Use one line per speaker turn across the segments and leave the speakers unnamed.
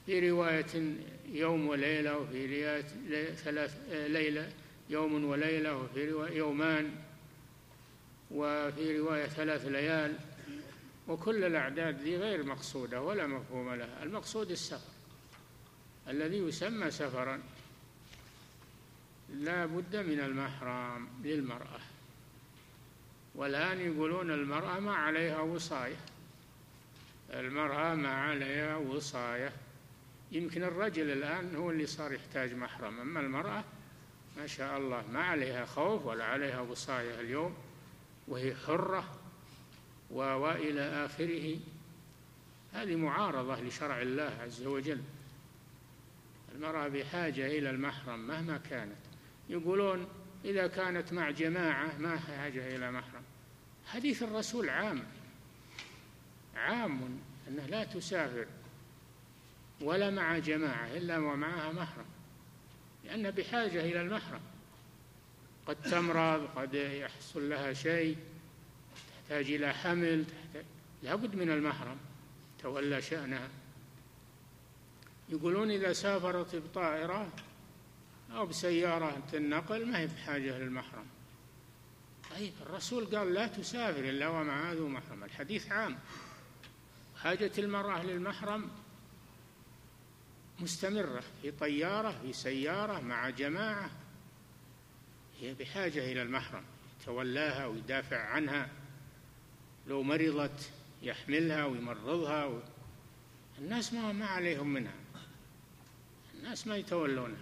في رواية يوم وليلة، وفي رواية ليلة يوم وليلة، وفي رواية يومان، وفي رواية 3 ليال. وكل الأعداد ذي غير مقصودة ولا مفهوم لها. المقصود السفر الذي يسمى سفرا، لا بد من المحرم للمرأة. والآن يقولون المرأة ما عليها وصاية، المرأة ما عليها وصاية. يمكن الرجل الآن هو اللي صار يحتاج محرم، أما المرأة ما شاء الله ما عليها خوف ولا عليها وصاية اليوم، وهي حرة وإلى آخره. هذه معارضة لشرع الله عز وجل. المرأة بحاجة إلى المحرم مهما كانت. يقولون إذا كانت مع جماعة ما حاجة إلى محرم. حديث الرسول عام أنه لا تسافر ولا مع جماعة إلا ومعها محرم، لأنها بحاجة إلى المحرم. قد تمرض، قد يحصل لها شيء، تحتاج إلى حمل، لا بد من المحرم تولى شأنها. يقولون إذا سافرت بطائرة أو بسيارة النقل ما هي بحاجة للمحرم. طيب الرسول قال لا تسافر إلا ومع ذو محرم، الحديث عام. حاجة المرأة للمحرم مستمرة، في طيارة، في سيارة، مع جماعة، هي بحاجة إلى المحرم يتولاها ويدافع عنها. لو مرضت يحملها ويمرضها الناس ما عليهم منها، الناس ما يتولونها.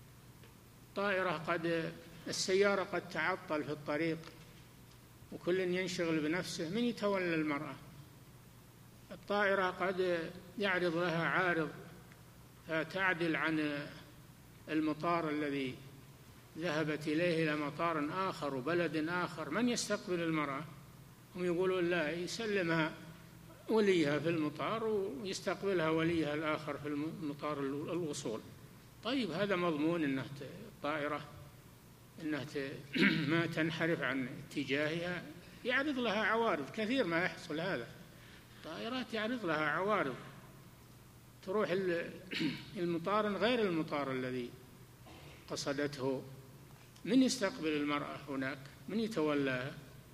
السيارة قد تعطل في الطريق وكل ينشغل بنفسه، من يتولى المرأة؟ الطائرة قد يعرض لها عارض فتعدل عن المطار الذي ذهبت إليه إلى مطار آخر وبلد آخر، من يستقبل المرأة؟ هم يقولون لا، يسلمها وليها في المطار ويستقبلها وليها الآخر في المطار الوصول. طيب هذا مضمون أن الطائرة أنها ما تنحرف عن اتجاهها، يعرض لها عوارض كثير ما يحصل هذا. الطائرات يعرض لها عوارض، تروح المطار غير المطار الذي قصدته. من يستقبل المرأة هناك؟ من يتولاها؟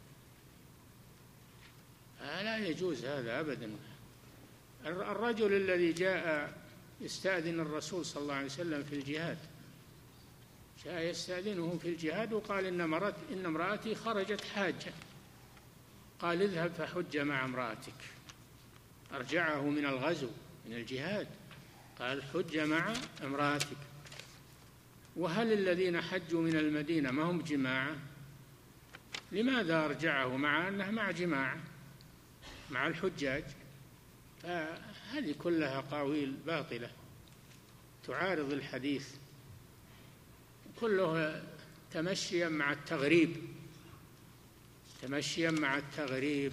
لا يجوز هذا أبدا. الرجل الذي جاء يستأذن الرسول صلى الله عليه وسلم في الجهاد، جاء يستأذنه في الجهاد وقال إن امرأتي خرجت حاجة، قال اذهب فحج مع امرأتك. أرجعه من الغزو من الجهاد، قال حج مع امرأتك. وهل الذين حجوا من المدينة ما هم جماعة؟ لماذا أرجعه مع أنه مع جماعة مع الحجاج؟ فهذه كلها قاويل باطلة تعارض الحديث، كله تمشيا مع التغريب، تمشيا مع التغريب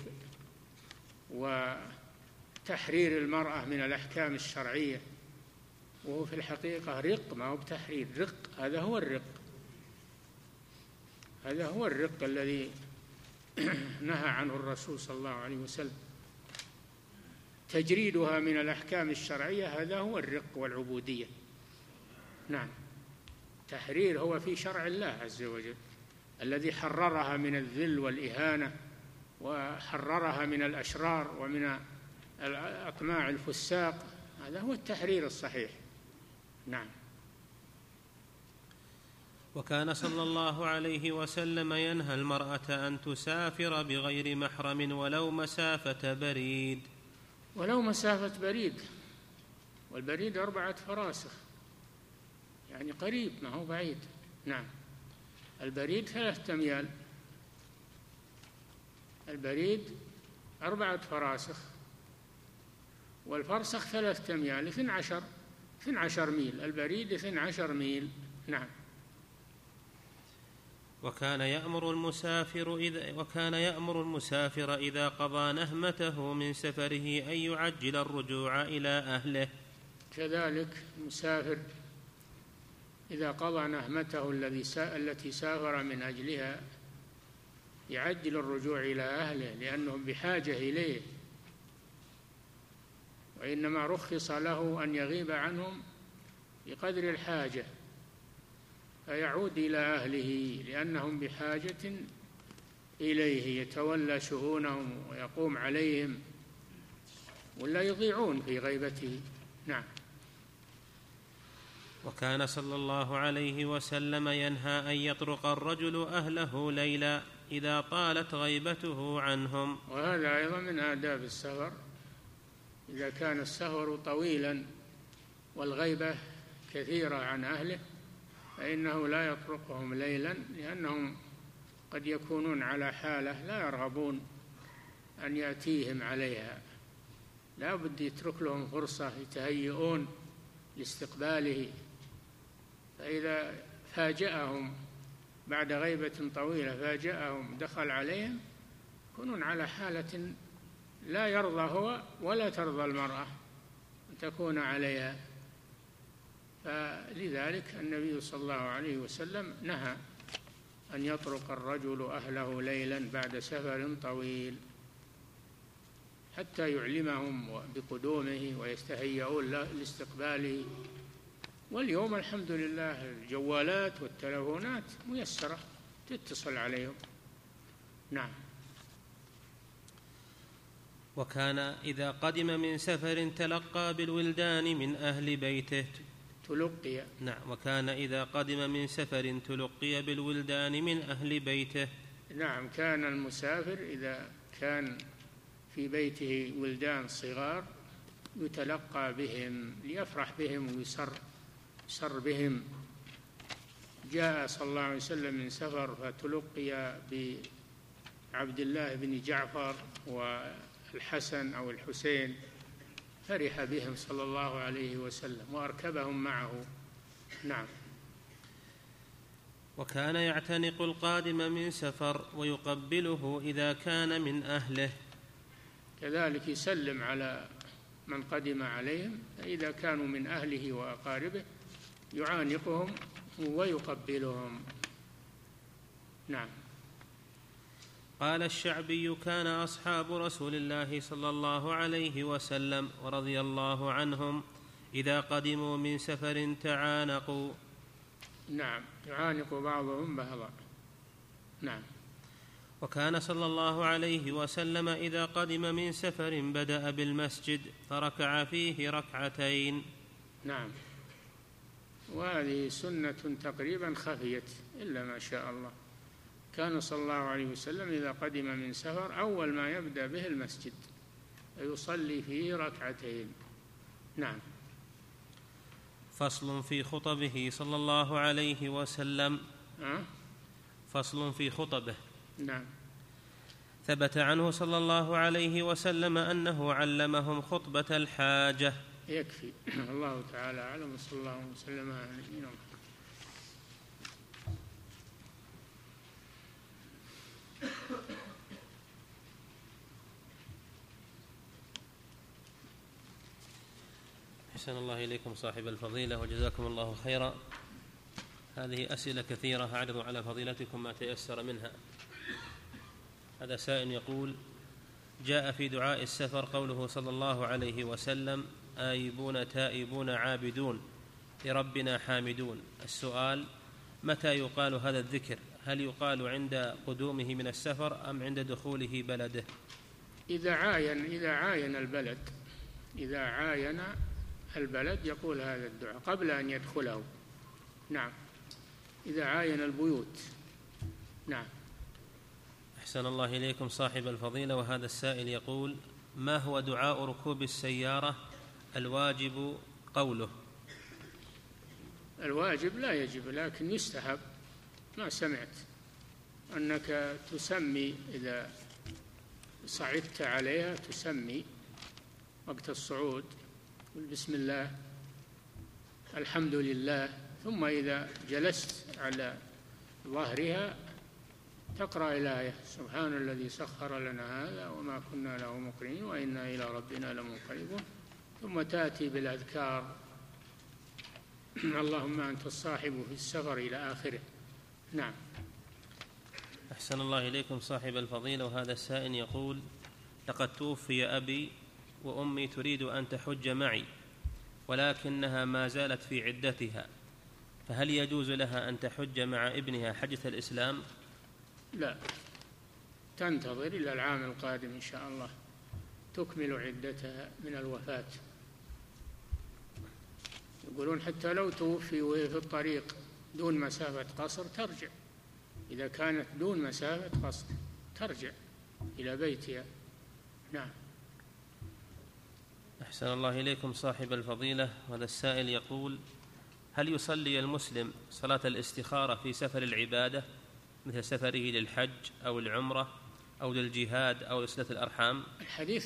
وتحرير المرأة من الأحكام الشرعية، وهو في الحقيقة رق، ما هو بتحرير، رق. هذا هو الرق، هذا هو الرق الذي نهى عنه الرسول صلى الله عليه وسلم. تجريدها من الأحكام الشرعية هذا هو الرق والعبودية. نعم، تحرير هو في شرع الله عز وجل الذي حررها من الذل والإهانة، وحررها من الأشرار ومن أطماع الفساق. هذا هو التحرير الصحيح. نعم.
وكان صلى الله عليه وسلم ينهى المرأة أن تسافر بغير محرم ولو مسافة بريد.
ولو مسافة بريد، والبريد 4 فراسخ، يعني قريب ما هو بعيد. نعم، البريد 3 أميال، البريد 4 فراسخ، والفرسخ 3 أميال، 12 ميل، البريد 12 ميل. نعم.
وكان يأمر المسافر إذا قضى نهمته من سفره أن يعجل الرجوع إلى أهله.
كذلك المسافر إذا قضى نهمته التي سافر من أجلها يعجل الرجوع إلى أهله، لأنهم بحاجة إليه. وإنما رخص له أن يغيب عنهم بقدر الحاجة فيعود إلى أهله لأنهم بحاجة إليه، يتولى شؤونهم ويقوم عليهم ولا يضيعون في غيبته. نعم.
وكان صلى الله عليه وسلم ينهى أن يطرق الرجل أهله ليلا إذا طالت غيبته عنهم.
وهذا أيضا من آداب السفر، إذا كان السفر طويلا والغيبة كثيرة عن أهله فإنه لا يطرقهم ليلا، لأنهم قد يكونون على حالة لا يرغبون أن يأتيهم عليها، لا بد يترك لهم فرصة يتهيئون لاستقباله. فإذا فاجأهم بعد غيبة طويلة، فاجأهم دخل عليهم، يكونون على حالة لا يرضى هو ولا ترضى المرأة أن تكون عليها. فلذلك النبي صلى الله عليه وسلم نهى أن يطرق الرجل أهله ليلا بعد سفر طويل حتى يعلمهم بقدومه ويستهيئون لاستقباله. واليوم الحمد لله الجوالات والتلفونات ميسرة تتصل عليهم. نعم.
وكان إذا قدم من سفر تلقى بالولدان من أهل بيته.
تلقي.
نعم. وكان إذا قدم من سفر تلقي بالولدان من أهل بيته.
نعم. كان المسافر إذا كان في بيته ولدان صغار يتلقى بهم ليفرح بهم ويسر بهم. جاء صلى الله عليه وسلم من سفر فتلقي بعبد الله بن جعفر والحسن أو الحسين، فرح بهم صلى الله عليه وسلم وأركبهم معه. نعم.
وكان يعتنق القادم من سفر ويقبله إذا كان من أهله.
كذلك يسلم على من قدم عليهم، فإذا كانوا من أهله وأقاربه يعانقهم ويقبلهم. نعم.
قال الشعبي: كان أصحاب رسول الله صلى الله عليه وسلم ورضي الله عنهم إذا قدموا من سفر تعانقوا.
نعم. يعانق بعضهم بعضا. نعم.
وكان صلى الله عليه وسلم إذا قدم من سفر بدأ بالمسجد فركع فيه ركعتين.
نعم. وهذه سنة تقريبا خفيت إلا ما شاء الله. كان صلى الله عليه وسلم إذا قدم من سفر أول ما يبدأ به المسجد يصلي فيه ركعتين. نعم.
فصل في خطبه صلى الله عليه وسلم. فصل في خطبه.
نعم.
ثبت عنه صلى الله عليه وسلم أنه علمهم خطبة الحاجة.
يكفي. الله تعالى أعلم. صلى الله وسلم على نبينا محمد.
أحسن الله إليكم صاحب الفضيلة وجزاكم الله خيرا. هذه أسئلة كثيرة أعرض على فضيلتكم ما تيسر منها. هذا سائل يقول: جاء في دعاء السفر قوله صلى الله عليه وسلم: آيبون تائبون عابدون لربنا حامدون. السؤال: متى يقال هذا الذكر؟ هل يقال عند قدومه من السفر أم عند دخوله بلده؟
إذا عاين البلد يقول هذا الدعاء قبل أن يدخله. نعم. إذا عاين البيوت. نعم.
أحسن الله إليكم صاحب الفضيلة. وهذا السائل يقول: ما هو دعاء ركوب السيارة الواجب قوله؟
الواجب لا يجب لكن يستحب. ما سمعت أنك تسمي إذا صعدت عليها، تسمي وقت الصعود بسم الله الحمد لله، ثم إذا جلست على ظهرها تقرأ الآية: سبحان الذي سخر لنا هذا وما كنا له مقرنين وإنا إلى ربنا لمنقلبون، ثم تأتي بالأذكار: اللهم أنت الصاحب في السفر إلى آخره. نعم.
أحسن الله إليكم صاحب الفضيلة. وهذا السائل يقول: لقد توفي أبي وأمي تريد أن تحج معي ولكنها ما زالت في عدتها، فهل يجوز لها أن تحج مع ابنها حجة الإسلام؟
لا، تنتظر إلى العام القادم إن شاء الله تكمل عدتها من الوفاة. يقولون حتى لو توفي وهي في الطريق دون مسافة قصر ترجع، إذا كانت دون مسافة قصر ترجع إلى بيتها. نعم.
أحسن الله إليكم صاحب الفضيلة. هذا السائل يقول: هل يصلي المسلم صلاة الاستخارة في سفر العبادة مثل سفره للحج أو العمرة أو للجهاد أو لصلة الأرحام؟
الحديث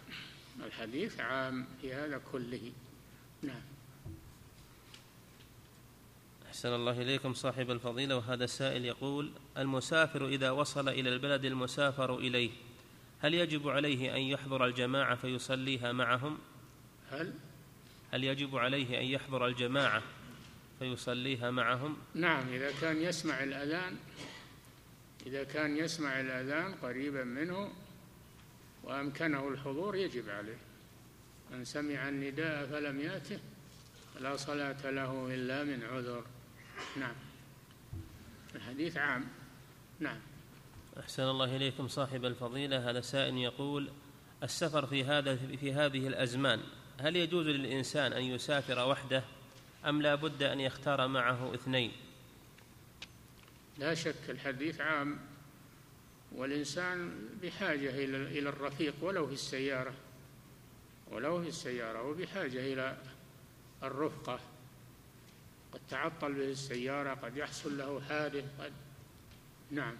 عام في هذا كله. نعم.
أحسن الله إليكم صاحب الفضيلة. وهذا السائل يقول: المسافر إذا وصل إلى البلد المسافر إليه هل يجب عليه أن يحضر الجماعة فيصليها معهم؟ هل يجب عليه أن يحضر الجماعة فيصليها معهم؟
نعم، إذا كان يسمع الأذان قريبا منه وأمكنه الحضور يجب عليه. من سمع النداء فلم يأته فلا صلاة له إلا من عذر. نعم. الحديث عام. نعم.
أحسن الله إليكم صاحب الفضيلة. هذا سائل يقول: السفر في هذه الأزمان هل يجوز للإنسان أن يسافر وحده أم لا بد أن يختار معه اثنين؟
لا شك الحديث عام، والإنسان بحاجة إلى الرفيق ولو في السيارة وبحاجة إلى الرفقة. قد تعطل به السيارة، قد يحصل له حادث، نعم.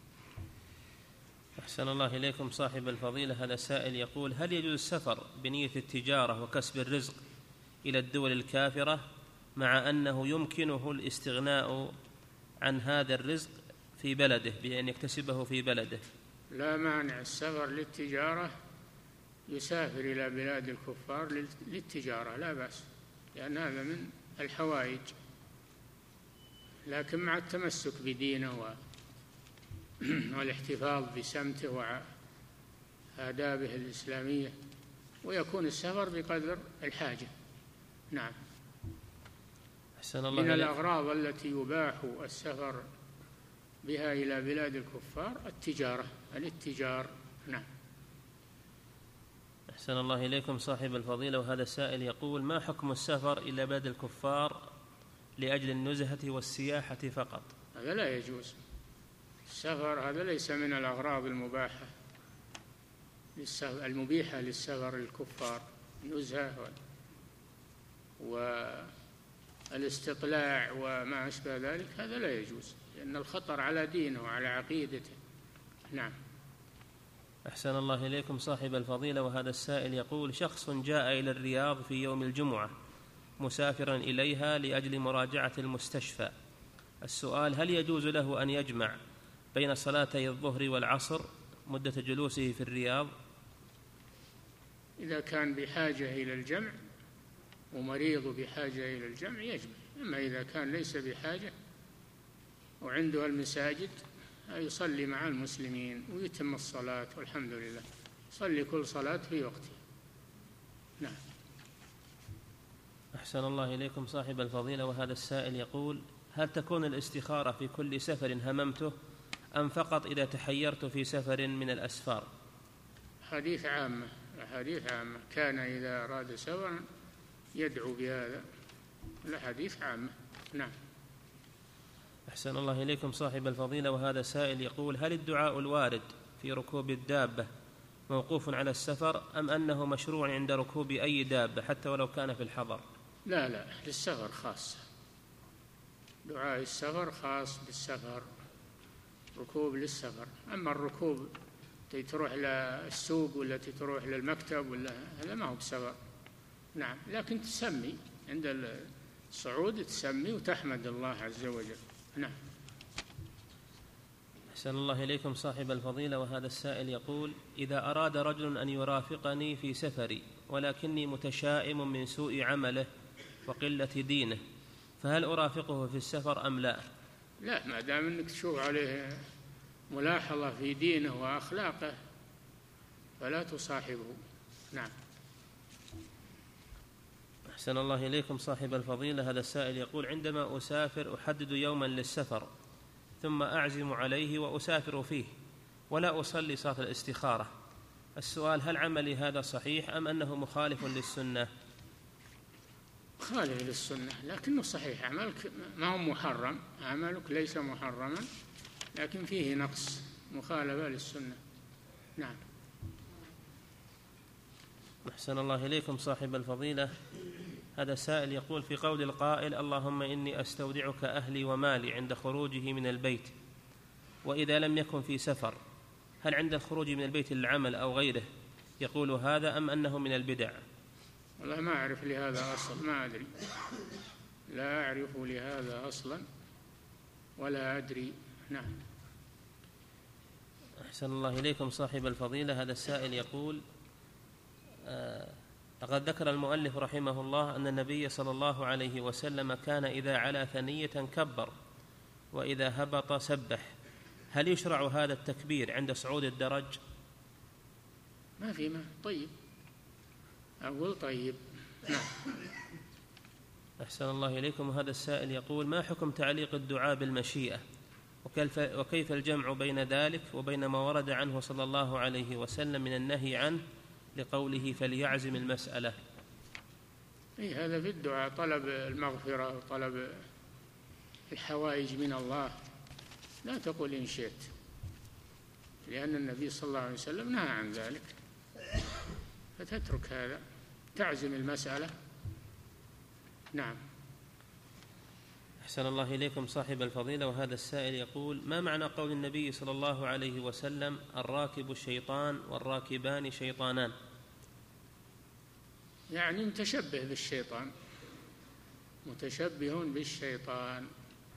أحسن الله إليكم صاحب الفضيلة. هذا سائل يقول: هل يجوز السفر بنية التجارة وكسب الرزق إلى الدول الكافرة مع أنه يمكنه الاستغناء عن هذا الرزق في بلده بأن يكتسبه في بلده؟
لا مانع السفر للتجارة، يسافر إلى بلاد الكفار للتجارة لا بأس، لأن هذا من الحوائج، لكن مع التمسك بدينه والاحتفاظ بسمته وآدابه الإسلامية، ويكون السفر بقدر الحاجة. نعم. من الأغراض التي يباح السفر بها إلى بلاد الكفار الاتجار. نعم.
أحسن الله إليكم صاحب الفضيلة. وهذا السائل يقول: ما حكم السفر إلى بلاد الكفار لأجل النزهة والسياحة فقط؟
هذا لا يجوز. السفر هذا ليس من الأغراض المبيحة للسفر للكفار. النزهة والاستطلاع وما أشبه ذلك هذا لا يجوز، لأن الخطر على دينه وعلى عقيدته. نعم.
أحسن الله إليكم صاحب الفضيلة. وهذا السائل يقول: شخص جاء إلى الرياض في يوم الجمعة مسافرا إليها لأجل مراجعة المستشفى. السؤال: هل يجوز له أن يجمع بين صلاتي الظهر والعصر مدة جلوسه في الرياض؟
إذا كان بحاجة إلى الجمع ومريض بحاجة إلى الجمع يجمع، أما إذا كان ليس بحاجة وعنده المساجد يصلي مع المسلمين ويتم الصلاة والحمد لله، يصلي كل صلاة في وقتها. نعم.
أحسن الله إليكم صاحب الفضيلة. وهذا السائل يقول: هل تكون الاستخارة في كل سفر هممته أم فقط إذا تحيرت في سفر من الأسفار؟
حديث عامة كان إذا أراد سفرا يدعو بهذا. الحديث عامة. نعم.
أحسن الله إليكم صاحب الفضيلة. وهذا سائل يقول: هل الدعاء الوارد في ركوب الدابة موقوف على السفر أم أنه مشروع عند ركوب أي دابة حتى ولو كان في الحضر؟
لا، للسفر خاصة. دعاء السفر خاص بالسفر، ركوب للسفر. أما الركوب التي تروح للسوق ولا تروح للمكتب ولا هذا ما هو بسفر. نعم. لكن تسمي عند الصعود، تسمي وتحمد الله عز وجل. نعم.
أحسن الله إليكم صاحب الفضيلة. وهذا السائل يقول: إذا أراد رجل أن يرافقني في سفري ولكني متشائم من سوء عمله وقلة دينه، فهل أرافقه في السفر أم لا؟
لا، ما دام أنك تشوف عليه ملاحظة في دينه وأخلاقه فلا تصاحبه. نعم.
أحسن الله إليكم صاحب الفضيلة. هذا السائل يقول: عندما أسافر أحدد يوما للسفر ثم أعزم عليه وأسافر فيه ولا أصلي صلاة الاستخارة، السؤال: هل عملي هذا صحيح أم أنه مخالف للسنة؟
خالف للسنة لكنه صحيح، عملك ما هو محرم، عملك ليس محرما لكن فيه نقص، مخالفة للسنة. نعم.
أحسن الله إليكم صاحب الفضيلة. هذا سائل يقول: في قول القائل: اللهم إني أستودعك أهلي ومالي عند خروجه من البيت، وإذا لم يكن في سفر، هل عند الخروج من البيت للعمل أو غيره يقول هذا أم أنه من البدع؟
والله ما أعرف لهذا أصل، ما أدري، لا أعرف لهذا أصلا ولا أدري. نعم.
أحسن الله إليكم صاحب الفضيلة. هذا السائل يقول: لقد ذكر المؤلف رحمه الله أن النبي صلى الله عليه وسلم كان إذا علا ثنية كبر وإذا هبط سبح، هل يشرع هذا التكبير عند صعود الدرج؟
ما في، ما طيب، أقول طيب. نعم.
أحسن الله إليكم. هذا السائل يقول: ما حكم تعليق الدعاء بالمشيئة، وكيف الجمع بين ذلك وبين ما ورد عنه صلى الله عليه وسلم من النهي عنه لقوله فليعزم المسألة؟
هذا في الدعاء طلب المغفرة وطلب الحوائج من الله، لا تقول إن شئت، لأن النبي صلى الله عليه وسلم نهى عن ذلك، فتترك هذا، تعزم المسألة. نعم.
أحسن الله إليكم صاحب الفضيلة. وهذا السائل يقول: ما معنى قول النبي صلى الله عليه وسلم الراكب شيطان والراكبان شيطانان؟
يعني متشبه بالشيطان، متشبه بالشيطان.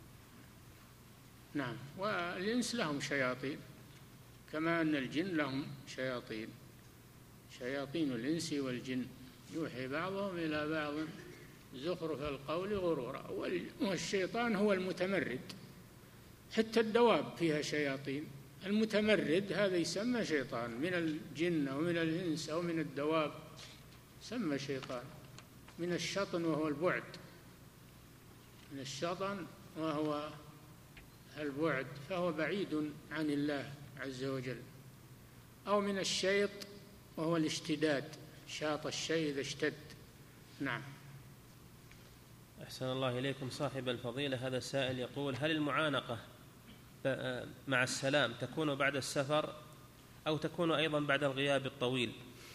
نعم. والإنس لهم شياطين كما أن الجن لهم شياطين، شياطين الإنس والجن يوحي بعضهم إلى بعض زخرف القول غرورا. والشيطان هو المتمرد، حتى الدواب فيها شياطين، المتمرد هذا يسمى شيطان، من الجن أو من الإنس أو من الدواب يسمى شيطان. من الشطن وهو البعد، من الشطن وهو البعد، فهو بعيد عن الله عز وجل. أو من الشيط وهو الاشتداد، شاط الشيء إذا اشتد. نعم.
أحسن الله إليكم صاحب الفضيلة. هذا السائل يقول: هل المعانقة مع السلام تكون بعد السفر أو تكون أيضا بعد الغياب الطويل؟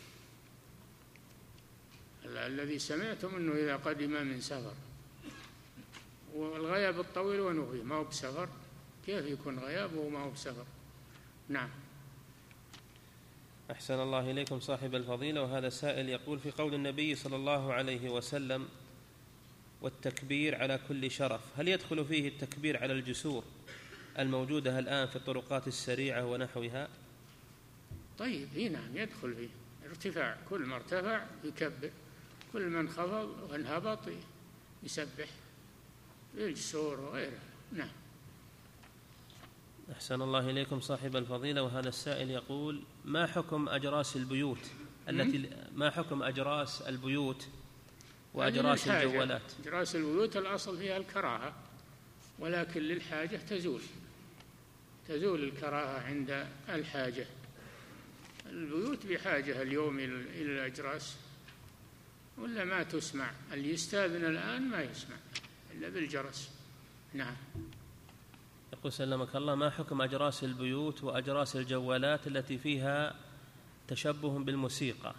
الذي سمعتم أنه إذا قدم من سفر، والغياب الطويل ونهي ما هو بسفر، كيف يكون غيابه وما هو بسفر؟ نعم.
أحسن الله إليكم صاحب الفضيلة. وهذا السائل يقول: في قول النبي صلى الله عليه وسلم والتكبير على كل شرف، هل يدخل فيه التكبير على الجسور الموجودة الآن في الطرقات السريعة ونحوها؟
طيب، نعم يدخل فيه ارتفاع، كل ما ارتفع يكبر، كل ما انخفض وانهبط يسبح بالجسور وغيره. نعم.
أحسن الله إليكم صاحب الفضيلة. وهذا السائل يقول: ما حكم أجراس البيوت ما حكم أجراس البيوت وأجراس الجوالات؟
أجراس البيوت الأصل فيها الكراهة، ولكن للحاجة تزول الكراهة عند الحاجة. البيوت بحاجة اليوم إلى الأجراس، ولا ما تسمع، اللي يستأذن الآن ما يسمع إلا بالجرس. نعم.
يقول سلمك الله: ما حكم أجراس البيوت وأجراس الجوالات التي فيها تشبه بالموسيقى؟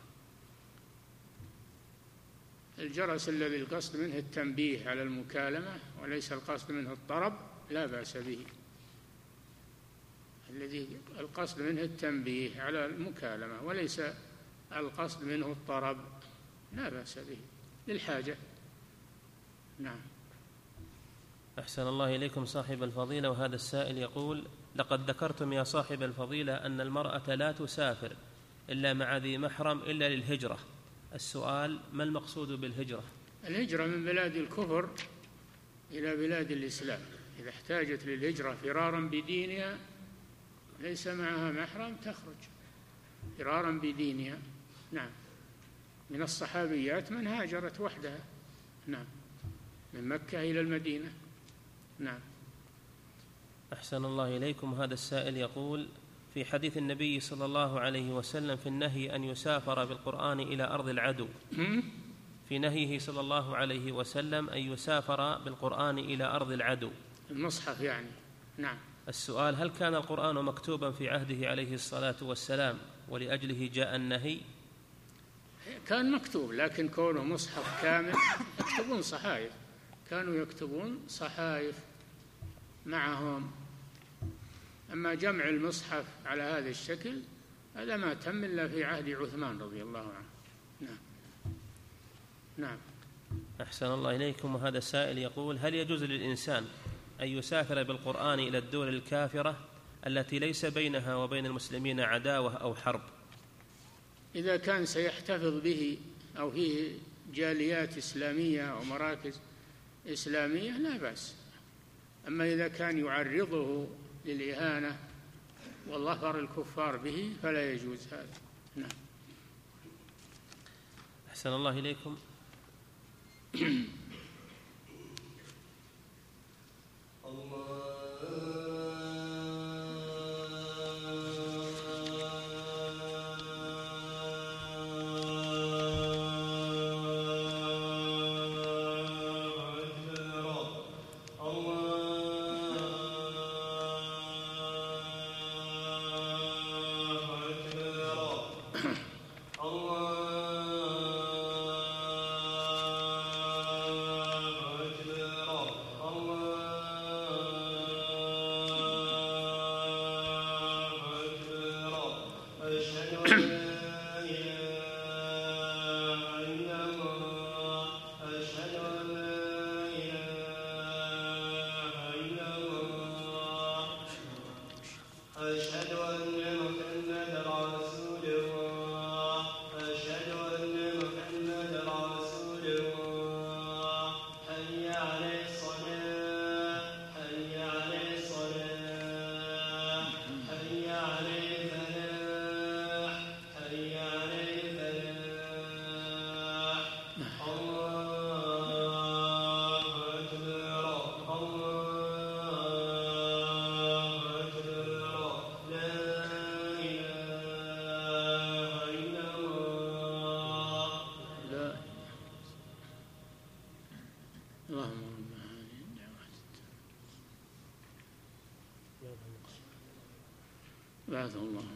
الجرس الذي القصد منه التنبيه على المكالمة وليس القصد منه الطرب لا بأس به، الذي القصد منه التنبيه على المكالمة وليس القصد منه الطرب لا بأس به للحاجة. نعم.
أحسن الله إليكم صاحب الفضيلة. وهذا السائل يقول: لقد ذكرتم يا صاحب الفضيلة أن المرأة لا تسافر إلا مع ذي محرم إلا للهجرة، السؤال: ما المقصود بالهجرة؟
الهجرة من بلاد الكفر إلى بلاد الإسلام، إذا احتاجت للهجرة فرارا بدينها ليس معها محرم تخرج فرارا بدينها. نعم. من الصحابيات من هاجرت وحدها، نعم، من مكة إلى المدينة. نعم.
أحسن الله إليكم. هذا السائل يقول: في حديث النبي صلى الله عليه وسلم في النهي أن يسافر بالقرآن إلى أرض العدو، في نهيه صلى الله عليه وسلم أن يسافر بالقرآن إلى أرض العدو،
المصحف يعني. نعم.
السؤال: هل كان القرآن مكتوبا في عهده عليه الصلاة والسلام ولأجله جاء النهي؟
كان مكتوب، لكن كونه مصحف كامل يكتبون صحائف، كانوا يكتبون صحائف معهم. أما جمع المصحف على هذا الشكل هذا ما تم إلا في عهد عثمان رضي الله عنه. نعم. نعم.
أحسن الله إليكم. وهذا السائل يقول: هل يجوز للإنسان أن يسافر بالقرآن إلى الدول الكافرة التي ليس بينها وبين المسلمين عداوة أو حرب؟
إذا كان سيحتفظ به أو فيه جاليات إسلامية أو مراكز إسلامية لا بأس. أما إذا كان يعرضه للإهانة والظفر الكفار به فلا يجوز هذا. نعم.
أحسن الله إليكم. بعثه الله.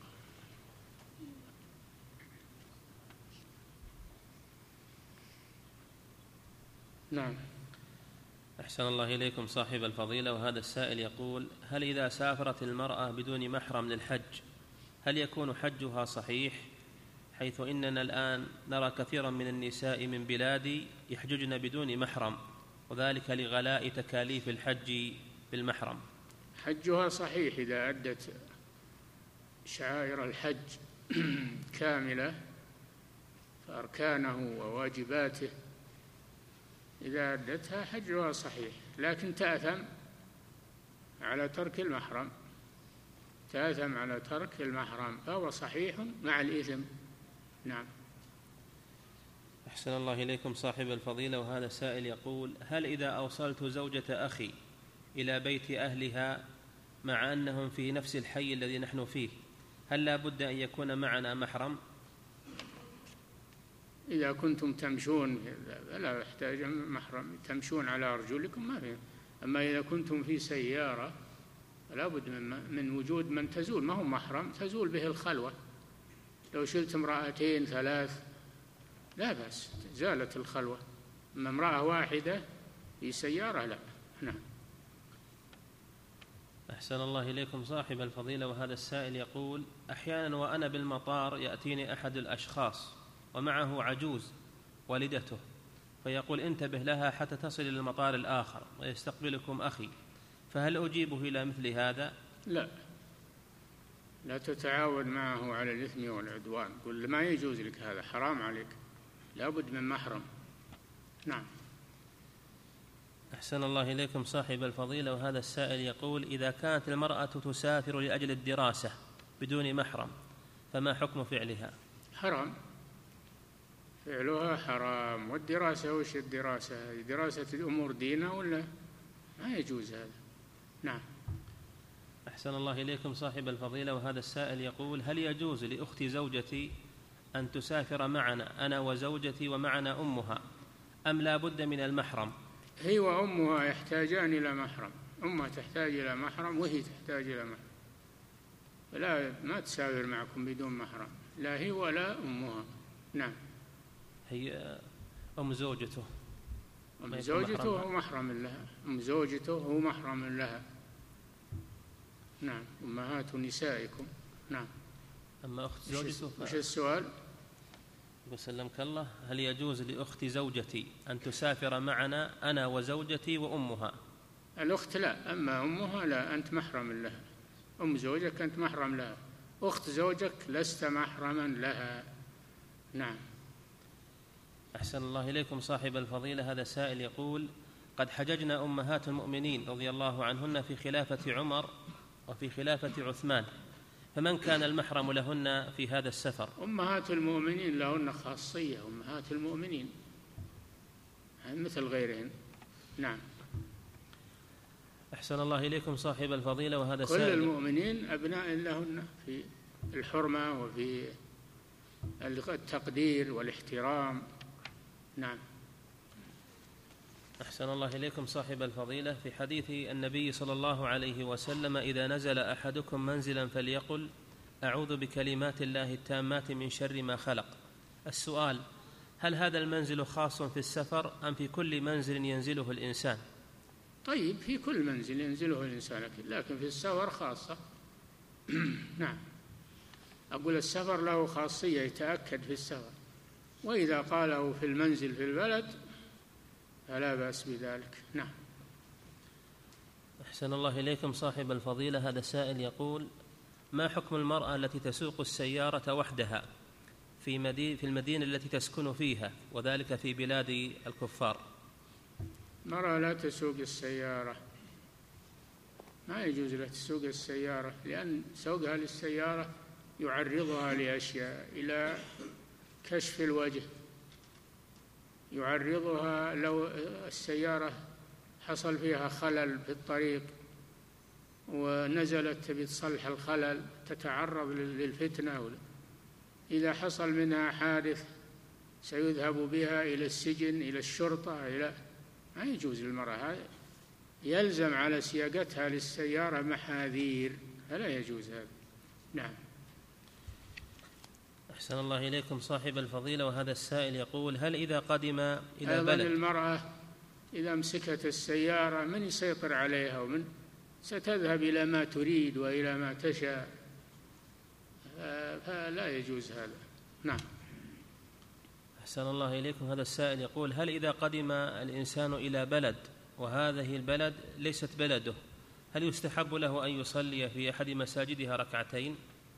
نعم. أحسن الله إليكم صاحب الفضيلة. وهذا السائل يقول: هل إذا سافرت المرأة بدون محرم للحج هل يكون حجها صحيح؟ حيث إننا الآن نرى كثيرا من النساء من بلادي يحججن بدون محرم، وذلك لغلاء تكاليف الحج بالمحرم.
حجها صحيح إذا أدت شعائر الحج كاملة فأركانه وواجباته، إذا أدتها حجها صحيح، لكن تأثم على ترك المحرم، تأثم على ترك المحرم، فهو صحيح مع الإثم. نعم.
أحسن الله إليكم صاحب الفضيلة. وهذا السائل يقول: هل إذا أوصلت زوجة أخي إلى بيت أهلها مع أنهم في نفس الحي الذي نحن فيه هل لا بد أن يكون معنا محرم؟
إذا كنتم تمشون لا يحتاج محرم، تمشون على أرجلكم ما فيه. أما إذا كنتم في سيارة لا بد من وجود من تزول، ما هو محرم، تزول به الخلوة. لو شلت امرأتين ثلاث لا بأس، زالت الخلوة. أما امرأة واحدة في سيارة لا. نعم.
أحسن الله إليكم صاحب الفضيلة. وهذا السائل يقول: أحيانا وأنا بالمطار يأتيني أحد الأشخاص ومعه عجوز والدته، فيقول: انتبه لها حتى تصل إلى المطار الآخر ويستقبلكم أخي، فهل أجيبه إلى مثل هذا؟
لا تتعاون معه على الإثم والعدوان، قل ما يجوز لك هذا، حرام عليك، لا بد من محرم. نعم.
أحسن الله إليكم صاحب الفضيلة. وهذا السائل يقول: إذا كانت المرأة تسافر لأجل الدراسة بدون محرم فما حكم فعلها؟
حرام، فعلها حرام. والدراسة وش الدراسة؟ دراسة الأمور دينها ولا ما يجوز هذا. نعم.
أحسن الله إليكم صاحب الفضيلة، وهذا السائل يقول: هل يجوز لأخت زوجتي أن تسافر معنا أنا وزوجتي ومعنا أمها، أم لا بد من المحرم؟
هي وأمها يحتاجان إلى محرم، أمها تحتاج إلى محرم وهي تحتاج إلى محرم، فلا ما تسافر معكم بدون محرم، لا هي ولا أمها. نعم.
هي أم زوجته.
أم زوجته هو محرم لها، أم زوجته هو محرم لها. نعم. أمهات نسائكم. نعم.
أما أخت زوجته
وش السؤال؟
وسلمك الله: هل يجوز لأخت زوجتي أن تسافر معنا أنا وزوجتي وأمها؟
الأخت لا، أما أمها لا، أنت محرم لها. أم زوجك أنت محرم لها، أخت زوجك لست محرما لها. نعم.
أحسن الله إليكم صاحب الفضيلة، هذا سائل يقول: قد حججنا أمهات المؤمنين رضي الله عنهن في خلافة عمر وفي خلافة عثمان، فمن كان المحرم لهن في هذا السفر؟
أمهات المؤمنين لهن خاصية، أمهات المؤمنين مثل غيرهن. نعم.
أحسن الله إليكم صاحب الفضيلة، وهذا
كل المؤمنين أبناء لهن في الحرمة وفي التقدير والاحترام. نعم.
أحسن الله إليكم صاحب الفضيلة، في حديث النبي صلى الله عليه وسلم: إذا نزل أحدكم منزلا فليقل: أعوذ بكلمات الله التامات من شر ما خلق. السؤال: هل هذا المنزل خاص في السفر أم في كل منزل ينزله الإنسان؟
طيب، في كل منزل ينزله الإنسان، لكن في السفر خاصة. نعم. أقول السفر له خاصية يتأكد في السفر، وإذا قاله في المنزل في البلد فلا بأس بذلك. نعم.
أحسن الله إليكم صاحب الفضيلة، هذا سائل يقول: ما حكم المرأة التي تسوق السيارة وحدها في المدينة التي تسكن فيها، وذلك في بلاد الكفار؟
المرأة لا تسوق السيارة، ما يجوز لها تسوق السيارة، لأن سوقها للسيارة يعرضها لأشياء، إلى كشف الوجه، يعرضها لو السيارة حصل فيها خلل في الطريق ونزلت تبي تصلح الخلل تتعرض للفتنة، إذا حصل منها حادث سيذهب بها إلى السجن، إلى الشرطة، ما يجوز للمرأة هذا، يلزم على سياقتها للسيارة محاذير، فلا يجوز هذا. نعم.
أحسن الله إليكم صاحب الفضيلة، وهذا السائل يقول: هل إذا قدم إلى
أيضا
بلد
المرأة إذا مسكت السيارة من يسيطر عليها، ومن ستذهب إلى ما تريد وإلى ما تشاء، فلا يجوز هذا. نعم.
أحسن الله إليكم، هذا السائل يقول: هل إذا قدم الإنسان إلى بلد وهذه البلد ليست بلده، هل يستحب له أن يصلي في أحد مساجدها ركعتين؟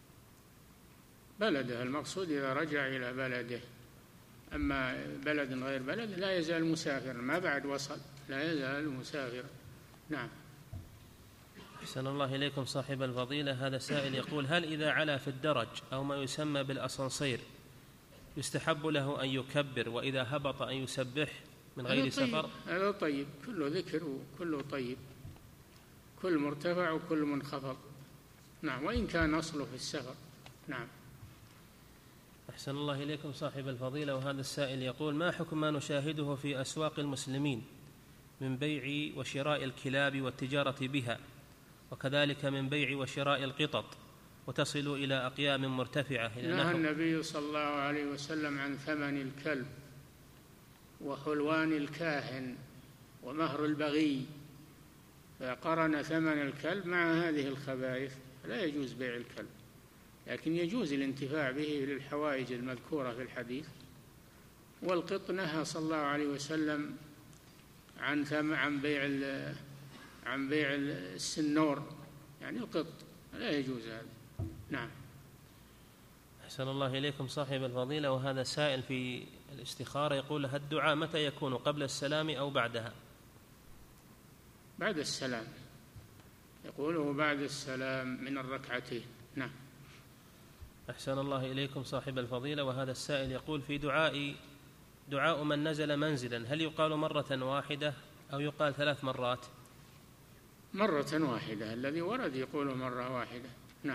بلده المقصود إذا رجع إلى بلده، أما بلد غير بلد لا يزال مسافرا، ما بعد وصل لا يزال مسافرا. نعم.
أحسن الله إليكم صاحب الفضيلة، هذا سائل يقول: هل إذا علا في الدرج أو ما يسمى بالأسانسير يستحب له أن يكبر، وإذا هبط أن يسبح من غير سفر؟
هذا طيب، كله ذكر وكله طيب، كل مرتفع وكل منخفض. نعم، وإن كان أصله في السفر. نعم.
أحسن الله إليكم صاحب الفضيلة، وهذا السائل يقول: ما حكم ما نشاهده في أسواق المسلمين من بيع وشراء الكلاب والتجارة بها، وكذلك من بيع وشراء القطط وتصل إلى أقيام مرتفعة؟
نهى النبي صلى الله عليه وسلم عن ثمن الكلب وحلوان الكاهن ومهر البغي، فقرن ثمن الكلب مع هذه الخبائث، لا يجوز بيع الكلب، لكن يجوز الانتفاع به للحوائج المذكورة في الحديث. والقط نهى صلى الله عليه وسلم عن بيع السنور، يعني القط، لا يجوز هذا. نعم.
أحسن الله إليكم صاحب الفضيلة، وهذا سائل في الاستخارة يقول: الدعاء متى يكون، قبل السلام أو بعدها؟
بعد السلام، يقوله بعد السلام من الركعتين. نعم.
أحسن الله إليكم صاحب الفضيلة، وهذا السائل يقول: في دعاء دعاء من نزل منزلا هل يقال مرة واحدة أو يقال 3 مرات؟
مرة واحدة، الذي ورد يقول مرة واحدة. نعم.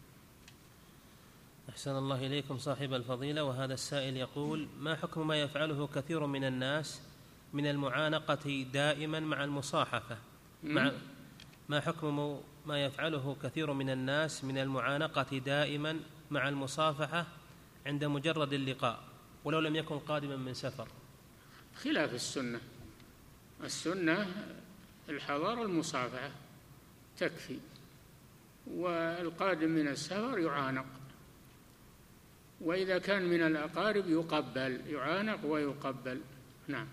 أحسن الله إليكم صاحب الفضيلة، وهذا السائل يقول: ما حكم ما يفعله كثير من الناس من المعانقة دائما مع المصاحفة؟ ما حكم ما يفعله كثير من الناس من المعانقة دائما مع المصافحة عند مجرد اللقاء ولو لم يكن قادما من سفر؟
خلاف السنة. السنة الحضار المصافحة تكفي، والقادم من السفر يعانق، وإذا كان من الأقارب يقبل، يعانق ويقبل. نعم.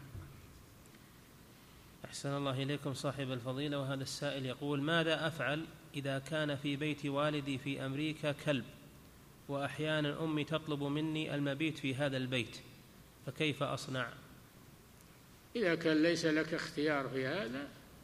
أحسن الله إليكم صاحب الفضيلة، وهذا السائل يقول: ماذا أفعل إذا كان في بيت والدي في أمريكا كلب، وأحيانا أمي تطلب مني المبيت في هذا البيت، فكيف أصنع؟
إذا كان ليس لك اختيار في هذا،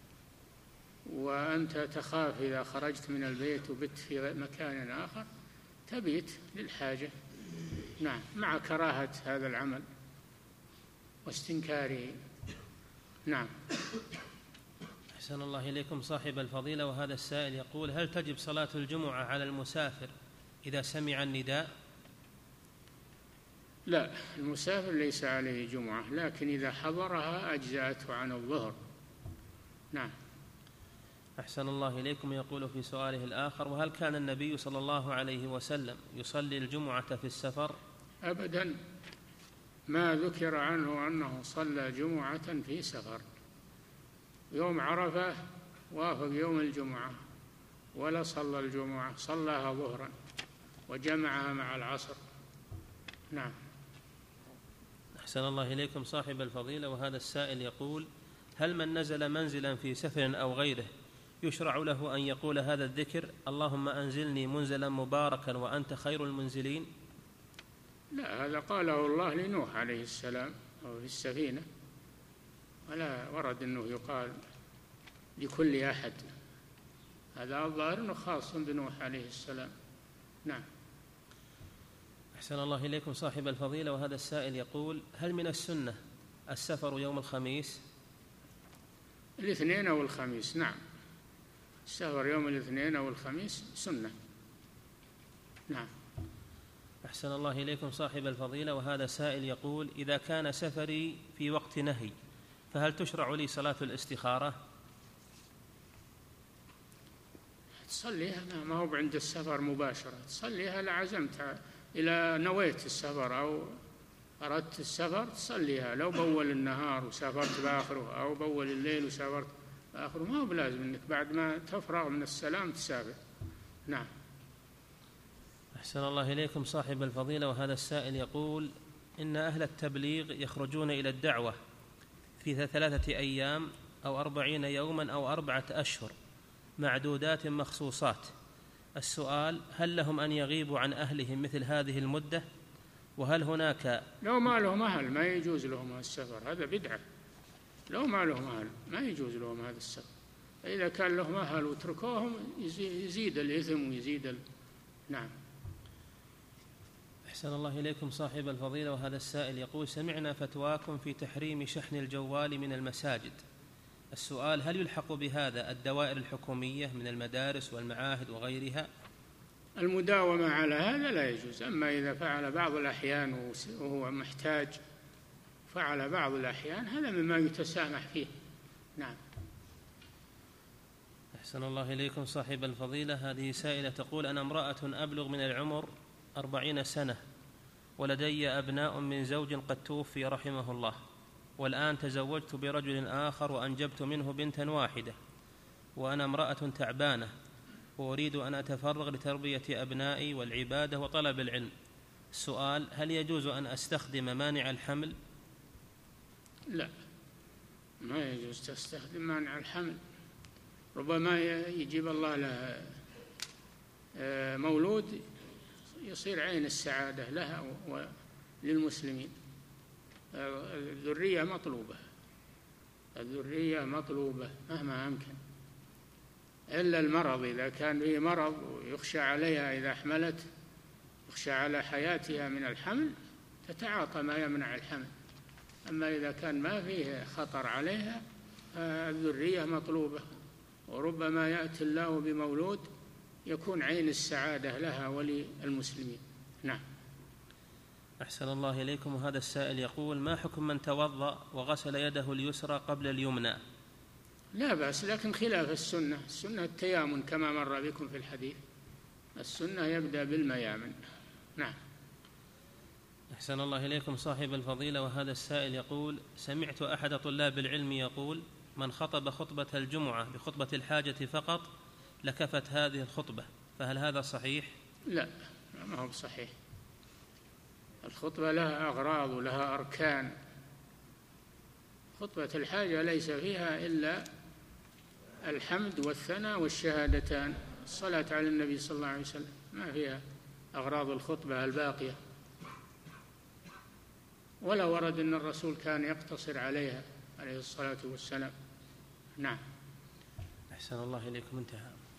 وأنت تخاف إذا خرجت من البيت وبت في مكان آخر، تبيت للحاجة. نعم، مع كراهة هذا العمل واستنكاره. نعم.
أحسن الله إليكم صاحب الفضيلة، وهذا السائل يقول: هل تجب صلاة الجمعة على المسافر إذا سمع النداء؟
لا، المسافر ليس عليه جمعة، لكن إذا حضرها أجزأته عن الظهر. نعم.
أحسن الله إليكم. يقول في سؤاله الآخر: وهل كان النبي صلى الله عليه وسلم يصلي الجمعة في السفر؟
أبدا، ما ذكر عنه أنه صلى جمعة في سفر. يوم عرفة وافق يوم الجمعة ولا صلى الجمعة، صلاها ظهرا وجمعها مع العصر. نعم.
أحسن الله إليكم صاحب الفضيلة، وهذا السائل يقول: هل من نزل منزلا في سفر أو غيره يشرع له أن يقول هذا الذكر: اللهم أنزلني منزلا مباركا وأنت خير المنزلين؟
لا، هذا قاله الله لنوح عليه السلام أو في السفينة، ولا ورد أنه يقال لكل أحد. هذا الظاهر أنه خاص بنوح عليه السلام. نعم.
أحسن الله إليكم صاحب الفضيلة، وهذا السائل يقول: هل من السنة السفر يوم الخميس؟
الاثنين أو الخميس. نعم، السفر يوم الاثنين أو الخميس سنة. نعم.
أحسن الله إليكم صاحب الفضيلة، وهذا سائل يقول: إذا كان سفري في وقت نهي فهل تشرع لي صلاة الاستخارة؟
تصليها، ما هو عند السفر مباشرة، تصليها لعزمت إلى نويت السفر أو أردت السفر تصليها. لو بول النهار وسافرت بآخره، أو بول الليل وسافرت بآخره، ما هو بلازم أنك بعد ما تفرغ من السلام تسافر. نعم.
أحسن الله إليكم صاحب الفضيلة، وهذا السائل يقول: إن أهل التبليغ يخرجون إلى الدعوة في 3 أيام أو 40 يوما أو 4 أشهر معدودات مخصوصات. السؤال: هل لهم أن يغيبوا عن أهلهم مثل هذه المدة؟ وهل هناك
لو ما لهم أهل ما يجوز لهم السفر، هذا بدعة. لو ما لهم أهل ما يجوز لهم هذا السفر. إذا كان لهم أهل وتركوهم يزيد الإثم ويزيد نعم.
أحسن الله إليكم صاحب الفضيلة، وهذا السائل يقول: سمعنا فتواكم في تحريم شحن الجوال من المساجد. السؤال: هل يلحق بهذا الدوائر الحكومية من المدارس والمعاهد وغيرها؟
المداومة على هذا لا يجوز، أما إذا فعل بعض الأحيان وهو محتاج، فعل بعض الأحيان، هذا مما يتسامح فيه. نعم.
أحسن الله إليكم صاحب الفضيلة، هذه سائلة تقول: أنا امرأة أبلغ من العمر 40 سنة، ولدي أبناء من زوج قد توفي رحمه الله، والآن تزوجت برجل آخر وأنجبت منه بنتا واحدة، وأنا امرأة تعبانة وأريد أن أتفرغ لتربية أبنائي والعبادة وطلب العلم. السؤال: هل يجوز أن أستخدم مانع الحمل؟
لا، ما يجوز تستخدم مانع الحمل. ربما يجيب الله له مولود يصير عين السعادة لها وللمسلمين. الذرية مطلوبة، الذرية مطلوبة مهما أمكن، إلا المرض. إذا كان به مرض ويخشى عليها إذا حملت، يخشى على حياتها من الحمل، تتعاطى ما يمنع الحمل. أما إذا كان ما فيه خطر عليها فالذرية مطلوبة، وربما يأتي الله بمولود يكون عين السعادة لها وللمسلمين. نعم.
أحسن الله إليكم. وهذا السائل يقول: ما حكم من توضأ وغسل يده اليسرى قبل اليمنى؟
لا بأس، لكن خلاف السنة. السنة التيامن كما مر بكم في الحديث، السنة يبدأ بالميامن. نعم.
أحسن الله إليكم صاحب الفضيلة. وهذا السائل يقول: سمعت أحد طلاب العلم يقول: من خطب خطبة الجمعة بخطبة الحاجة فقط لكفت هذه الخطبة، فهل هذا صحيح؟
لا، ما هو صحيح. الخطبة لها أغراض ولها أركان. خطبة الحاجة ليس فيها إلا الحمد والثناء والشهادتان، الصلاة على النبي صلى الله عليه وسلم، ما فيها أغراض الخطبة الباقية، ولا ورد أن الرسول كان يقتصر عليها عليه الصلاة والسلام. نعم.
أحسن الله إليكم. انتهى.